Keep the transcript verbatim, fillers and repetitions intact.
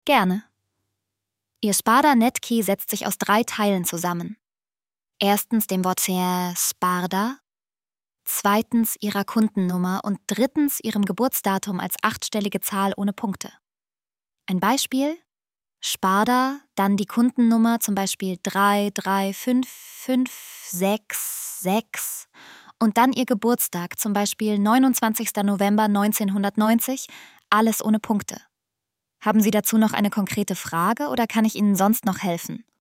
Gerne. Ihr Sparda-Netkey setzt sich aus drei Teilen zusammen. Erstens dem Wortchen Sparda, zweitens ihrer Kundennummer und drittens ihrem Geburtsdatum als achtstellige Zahl ohne Punkte. Ein Beispiel: Sparda, dann die Kundennummer, zum Beispiel drei drei fünf fünf sechs sechs und dann ihr Geburtstag, zum Beispiel neunundzwanzigster November neunzehnhundertneunzig, alles ohne Punkte. Haben Sie dazu noch eine konkrete Frage oder kann ich Ihnen sonst noch helfen?